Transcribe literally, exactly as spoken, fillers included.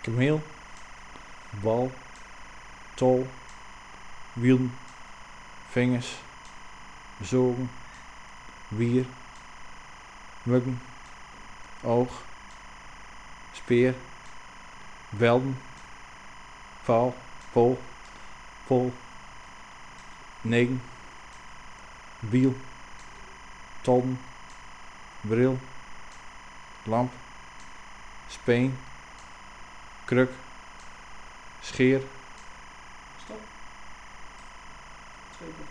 kameel, bal, tol, wiel, vingers, zogen, wier, muggen, oog, speer, welden, val, pol, pol, negen, wiel, tolden, bril, lamp, speen, kruk, scheer. Stop. Twee